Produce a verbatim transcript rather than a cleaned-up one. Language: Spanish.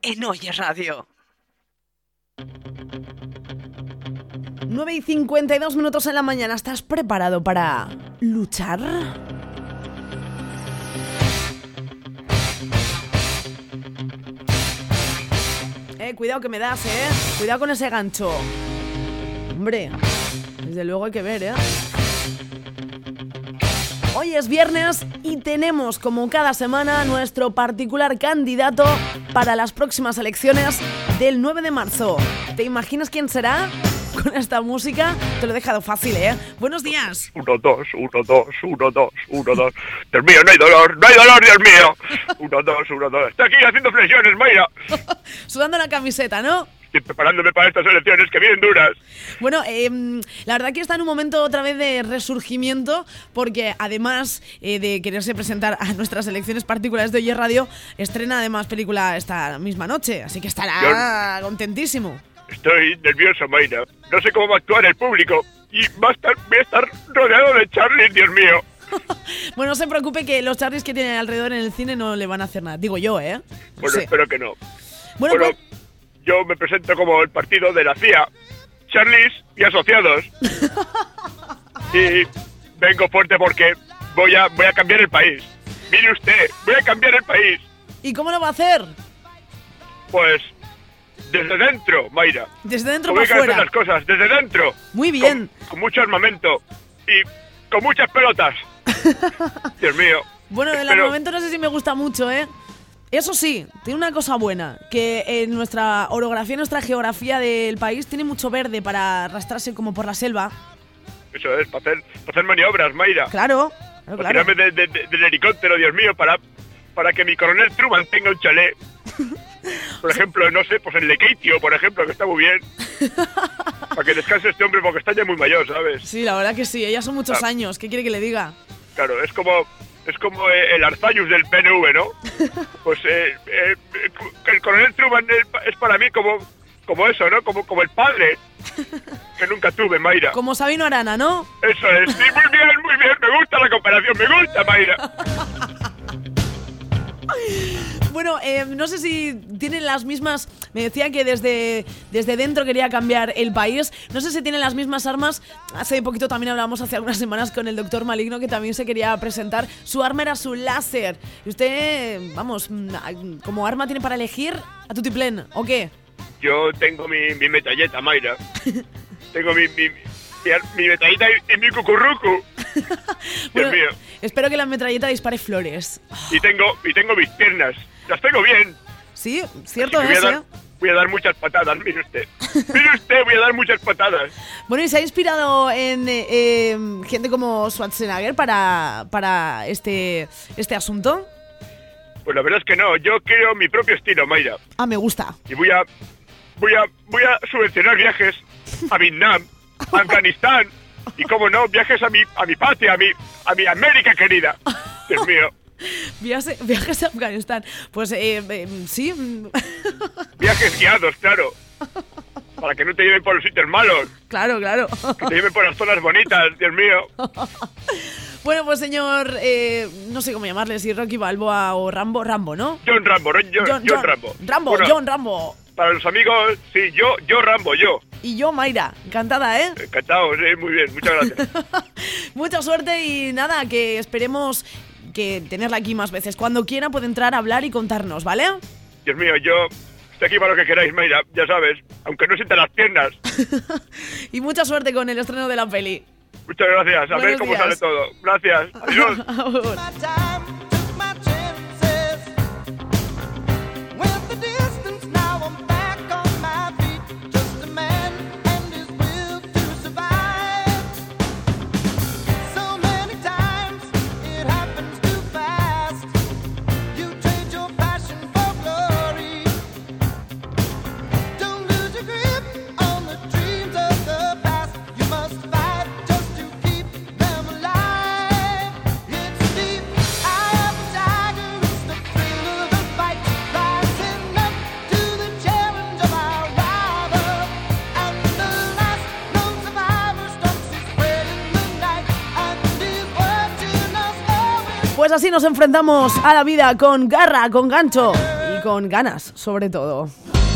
en Oye Radio. nueve y cincuenta y dos minutos en la mañana. ¿Estás preparado para luchar? Eh, cuidado que me das, eh. Cuidado con ese gancho. Hombre, desde luego hay que ver, eh. Hoy es viernes y tenemos, como cada semana, nuestro particular candidato para las próximas elecciones del nueve de marzo. ¿Te imaginas quién será? Con esta música te lo he dejado fácil, ¿eh? Buenos días. Uno, dos, uno, dos, uno, dos, uno, dos. Dios mío, no hay dolor, no hay dolor, Dios mío. Uno, dos, uno, dos. Estoy aquí haciendo flexiones, Mayra. Sudando la camiseta, ¿no? Estoy preparándome para estas elecciones que vienen duras. Bueno, eh, la verdad que está en un momento otra vez de resurgimiento, porque además eh, de quererse presentar a nuestras elecciones particulares de Oye Radio, estrena además película esta misma noche, así que estará Yo... contentísimo. Estoy nervioso, Mayra. No sé cómo va a actuar el público. Y va a estar, voy a estar rodeado de Charlies, Dios mío. Bueno, no se preocupe que los Charlies que tienen alrededor en el cine no le van a hacer nada. Digo yo, ¿eh? No bueno, sé. Espero que no. Bueno, bueno pues... yo me presento como el partido de la C I A, Charlies y asociados. Y vengo fuerte porque voy a, voy a cambiar el país. Mire usted, voy a cambiar el país. ¿Y cómo lo va a hacer? Pues... desde dentro, Mayra. Desde dentro para afuera. Las cosas, desde dentro. Muy bien. Con, con mucho armamento y con muchas pelotas. Dios mío. Bueno, del Espero... armamento no sé si me gusta mucho, ¿eh? Eso sí, tiene una cosa buena, que en nuestra orografía, nuestra geografía del país tiene mucho verde para arrastrarse como por la selva. Eso es, para hacer, para hacer maniobras, Mayra. Claro, claro, para claro. tirarme de, de, de, del helicóptero, Dios mío, para, para que mi coronel Truman tenga un chalet. Por ejemplo, no sé, pues en Lekeitio, por ejemplo, que está muy bien. Para que descanse este hombre porque está ya muy mayor, ¿sabes? Sí, la verdad que sí, ya son muchos ah. años, ¿qué quiere que le diga? Claro, es como es como eh, el Arzayus del P N V, ¿no? Pues eh, eh, el coronel Truman es para mí como, como eso, ¿no? Como, como el padre que nunca tuve, Mayra. Como Sabino Arana, ¿no? Eso es, sí, muy bien, muy bien, me gusta la comparación, me gusta, Mayra. Bueno, eh, no sé si tienen las mismas... Me decía que desde, desde dentro quería cambiar el país. No sé si tienen las mismas armas. Hace poquito también hablamos, hace algunas semanas, con el doctor Maligno, que también se quería presentar. Su arma era su láser. Y usted, vamos, como arma tiene para elegir a tutiplén, ¿o qué? Yo tengo mi, mi metralleta, Mayra. Tengo mi, mi, mi, mi metralleta y, y mi cucurrucu. Bueno, Dios mío. Espero que la metralleta dispare flores. Y tengo, y tengo mis piernas. Las tengo bien. Sí, cierto es, voy a, dar, ¿eh? voy a dar muchas patadas, mire usted. Mire usted, voy a dar muchas patadas. Bueno, ¿y se ha inspirado en eh, eh, gente como Schwarzenegger para, para este, este asunto? Pues la verdad es que no. Yo creo mi propio estilo, Mayra. Ah, me gusta. Y voy a, voy a, voy a subvencionar viajes a Vietnam, a Afganistán. Y cómo no, viajes a mi, a mi patria, a mi, a mi América querida. Dios mío. Viaje, viajes a Afganistán. Pues eh, eh, sí. Viajes guiados, claro. Para que no te lleven por los sitios malos. Claro, claro. Que te lleven por las zonas bonitas, Dios mío. Bueno, pues señor, eh, no sé cómo llamarle, si Rocky Balboa o Rambo, Rambo, ¿no? John Rambo, John, John, John, John Rambo. Rambo, bueno, John Rambo. Para los amigos, sí, yo, yo Rambo, yo. Y yo Mayra, encantada, ¿eh? Encantado, sí, muy bien, muchas gracias. Mucha suerte y nada, que esperemos que tenerla aquí más veces. Cuando quiera puede entrar a hablar y contarnos, ¿vale? Dios mío, yo estoy aquí para lo que queráis, Mayra, ya sabes, aunque no sienta las piernas. Y mucha suerte con el estreno de la peli. Muchas gracias, a Buenos ver cómo días. sale todo. Gracias, adiós. Pues así nos enfrentamos a la vida con garra, con gancho y con ganas, sobre todo.